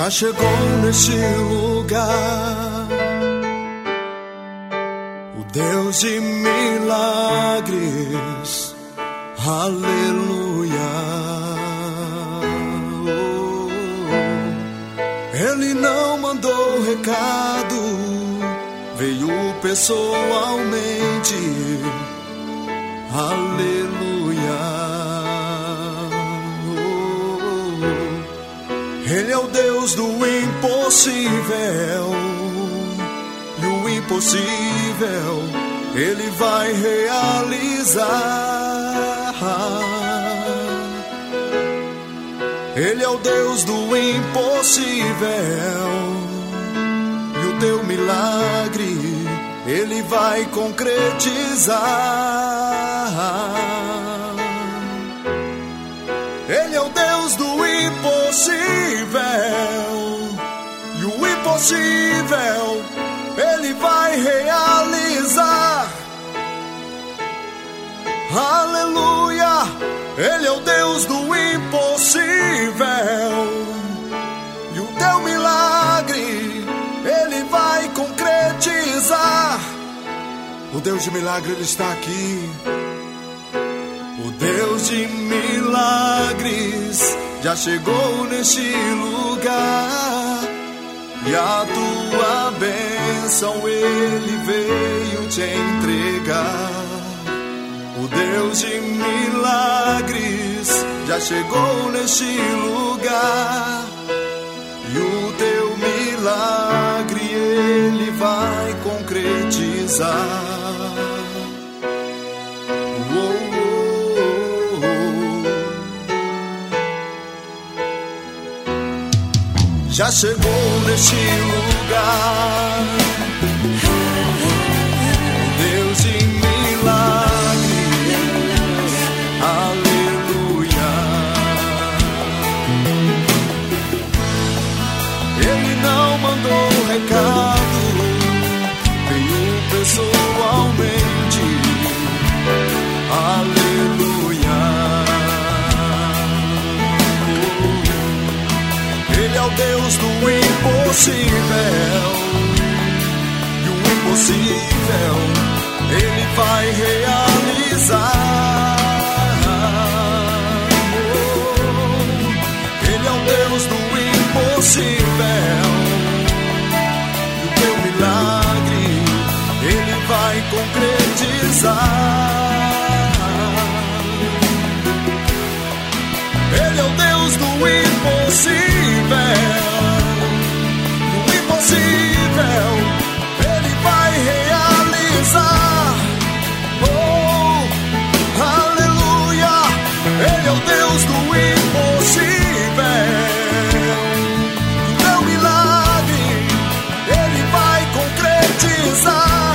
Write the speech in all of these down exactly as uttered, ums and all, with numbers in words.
já chegou neste lugar, o Deus de milagres, aleluia. Oh, Ele não mandou recado, veio pessoalmente, aleluia. Ele é o Deus do impossível, e o impossível Ele vai realizar. Ele é o Deus do impossível, e o teu milagre Ele vai concretizar. Ele é o Deus do impossível, e o impossível Ele vai realizar. Aleluia! Ele é o Deus do impossível, e o teu milagre Ele vai concretizar. O Deus de milagre Ele está aqui. O Deus de milagres já chegou neste lugar, e a tua bênção Ele veio te entregar. O Deus de milagres já chegou neste lugar, e o teu milagre Ele vai concretizar. Já chegou neste lugar, o Deus de milagres, aleluia. Ele não mandou recado, veio pessoalmente, aleluia. Ele é o Deus do impossível, e o impossível Ele vai realizar. Ele é o Deus do impossível, e o teu milagre Ele vai concretizar. Ele é o Deus do impossível, o impossível Ele vai realizar. Oh, aleluia! Ele é o Deus do impossível, o teu milagre Ele vai concretizar.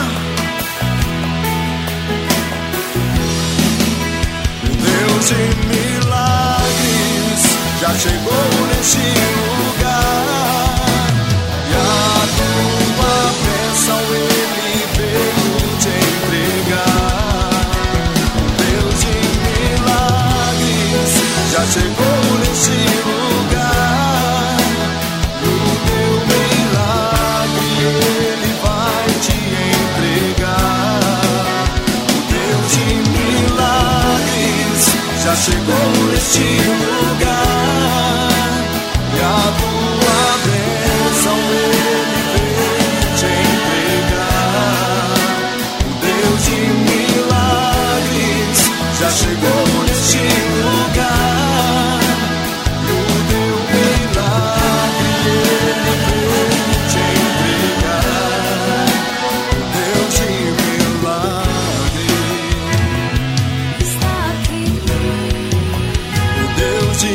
O Deus de milagres já chegou neste lugar, e a tua bênção Ele veio te entregar. O Deus de milagres já chegou neste lugar, e o teu milagre Ele vai te entregar. O Deus de milagres já chegou neste lugar, e a tua bênção Ele veio te entregar. O Deus de milagres já chegou neste lugar, e o teu milagre Ele veio te entregar. O Deus de milagres está aqui. O Deus de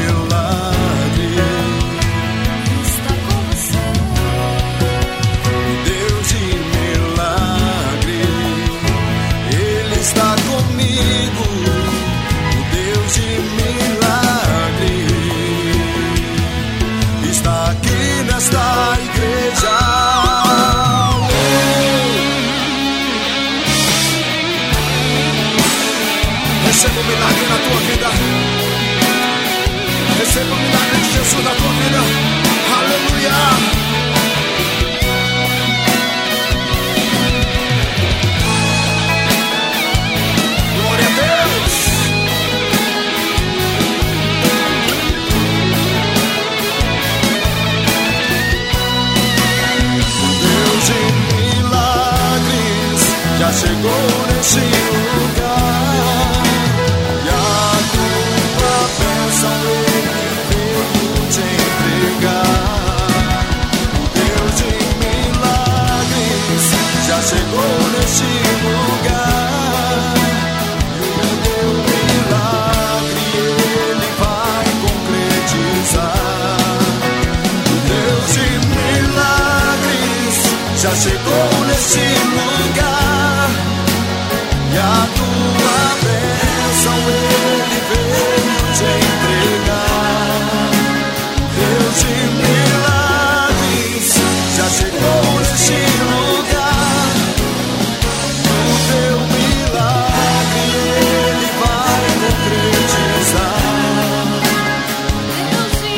receba o milagre na tua vida. Receba o milagre de Jesus na tua vida. Aleluia. Chegou nesse lugar e a tua bênção Ele veio te entregar. O Deus de milagres já chegou nesse lugar e o teu milagre Ele vai concretizar. O Deus de milagres já chegou nesse lugar. E a tua bênção Ele veio te entregar. Deus de milagres já chegou nesse lugar. O teu milagre Ele vai concretizar. Deus de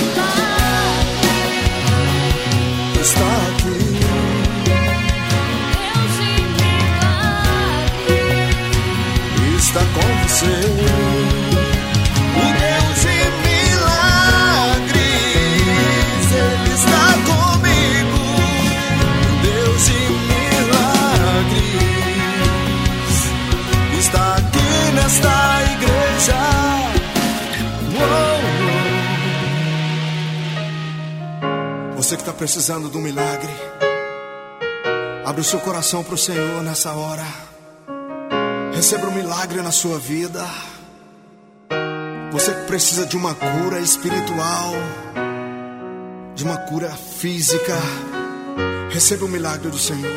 milagres está aqui. Está com você. O Deus de milagres, Ele está comigo. O Deus de milagres está aqui nesta igreja. Uou. Você que está precisando de um milagre, abre o seu coração para o Senhor nessa hora. Receba um milagre na sua vida. Você que precisa de uma cura espiritual, de uma cura física, receba um milagre do Senhor.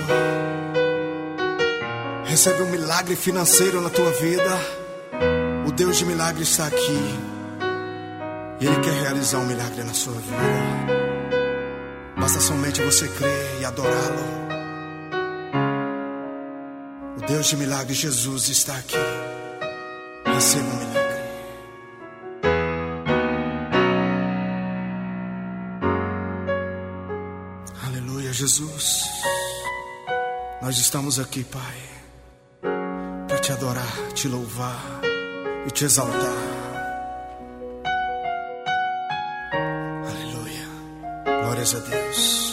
Receba um milagre financeiro na tua vida. O Deus de milagre está aqui e Ele quer realizar um milagre na sua vida. Basta somente você crer e adorá-lo. Deus de milagre, Jesus está aqui. Receba um milagre. Aleluia, Jesus. Nós estamos aqui, Pai, para te adorar, te louvar e te exaltar. Aleluia. Glórias a Deus.